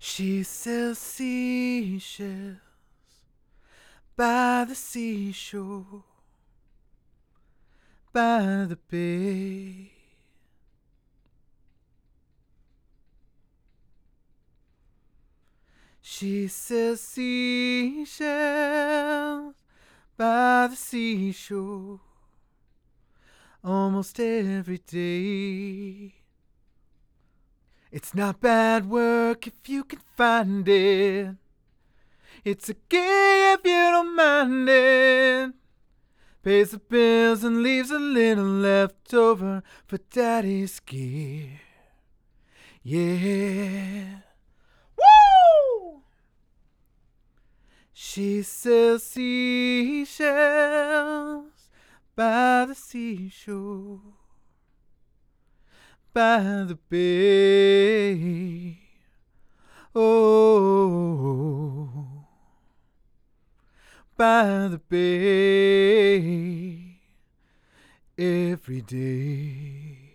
She sells seashells by the seashore, by the bay. She sells seashells by the seashore almost every day. It's not bad work if you can find it. It's a gig if you don't mind it. Pays the bills and leaves a little left over for daddy's gear. Yeah. Woo! She sells seashells by the seashore, by the bay. Oh, by the bay every day.